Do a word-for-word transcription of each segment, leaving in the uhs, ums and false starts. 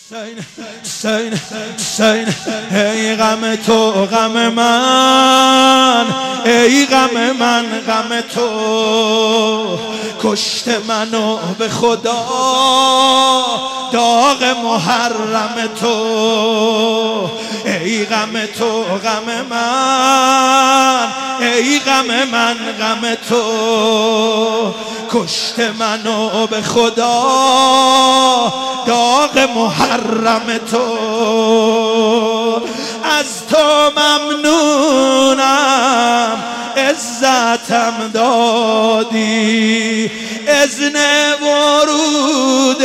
حسین حسین ای غم تو غم من، ای غم من غم تو، کشت منو به خدا داغ محرم تو. ای غم تو غم من، ای غم من غم تو، کشت منو به خدا داغ محرم تو. از تو ممنونم عزتم دادی، اذن ورود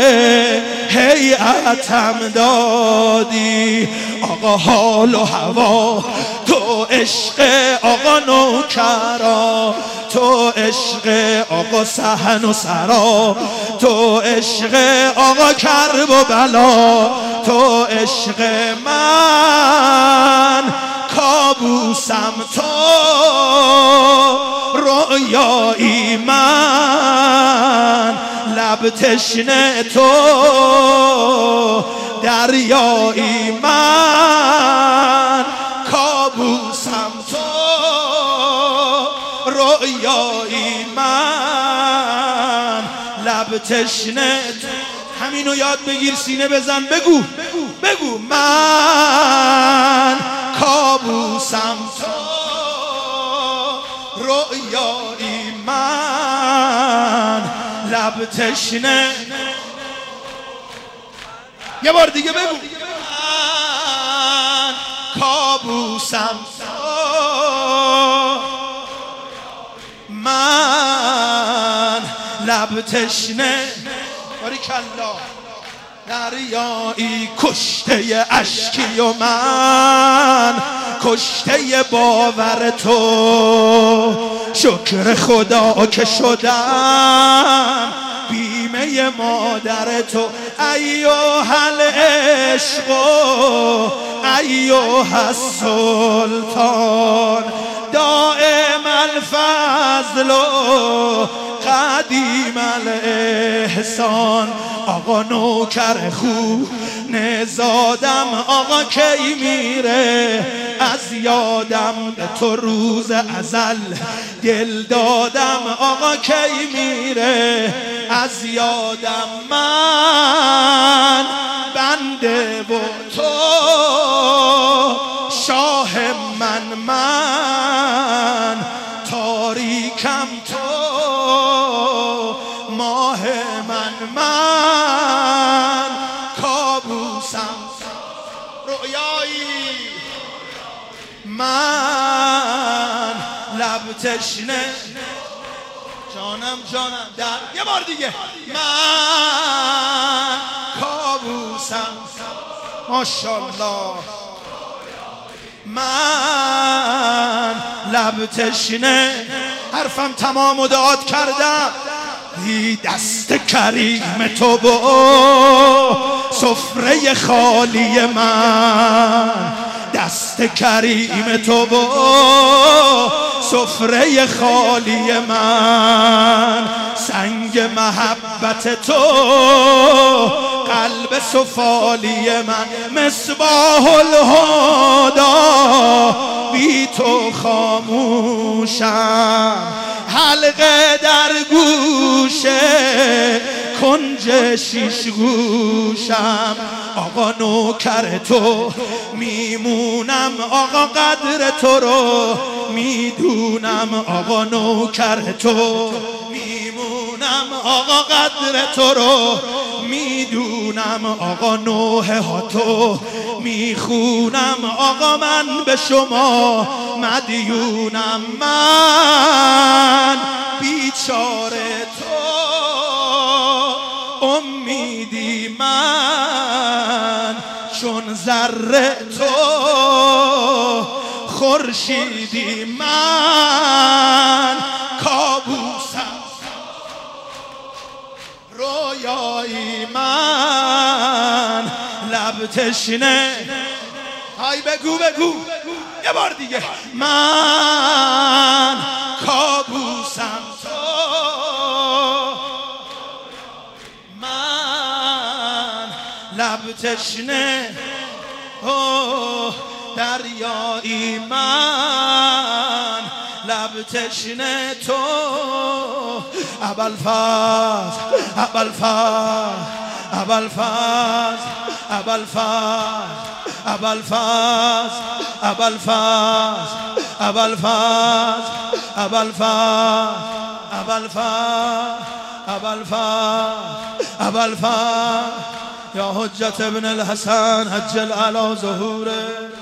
هیئتم دادی. آقا حال و هوا تو عشق آقا نوکرا، تو عشق آقا صحن و سرا، تو عشق آقا کرب و بلا، تو عشق من کابوسم تو، رویایی من لب تشنه تو، دریایی من کابوسم تو، رویایی من لب تشنه تو. همینو یاد بگیر، سینه بزن، بگو بگو من کابوسم تو، رویایی من لب تشنه. یه بار دیگه بگو من کابوسم تو، من لب تشنه. باریکالله. دریایی کشته اشکی و من کشته باور تو، شکر خدا که شدم بیمه مادر تو. ایوه العشق ایوه السلطان، دائم الفضل قدیم الاحسان. آقا نوکر خوب نزادم، آقا کی میره از یادم، به تو روز ازل دل دادم، آقا کی میره از یادم. من بنده و تو شاه من، من تاریکم تو ماه من، من کابوسم رویایی من لب تشنه. جانم جانم در یه بار دیگه من کابوسم. ماشاءالله. من لب تشنه. حرفم تمام و داد کردم. دست کریم تو با سفره خالی من، دست کریم تو با سفره خالی من، سنگ محبت تو قلب سفالی من، مصباح الهدی بی تو خاموشم، حلقه در گوشه کنج شیش گوشم. آقا نوکر تو میمونم، آقا قدر تو رو میدونم، آقا نوکر تو میمونم، آقا قدر تو رو میدونم، آقا نوحه ها تو میخونم، آقا من به شما مدیونم. من بیچاره تو امیدی من، چون ذره تو خورشیدی من، کابوسم رویایی من لب تشنه. های بگو بگو یه بار دیگه من کابوسم تو، من لب تشنه اوه دریایی من لب تشنه تو ابوالفضل ابوالفضل ابوالفضل ابوالفضل ابوالفضل ابوالفضل ابوالفضل ابوالفضل ابوالفضل ابوالفضل ابوالفضل یا حجت ابن الحسن عجل علی ظهوره.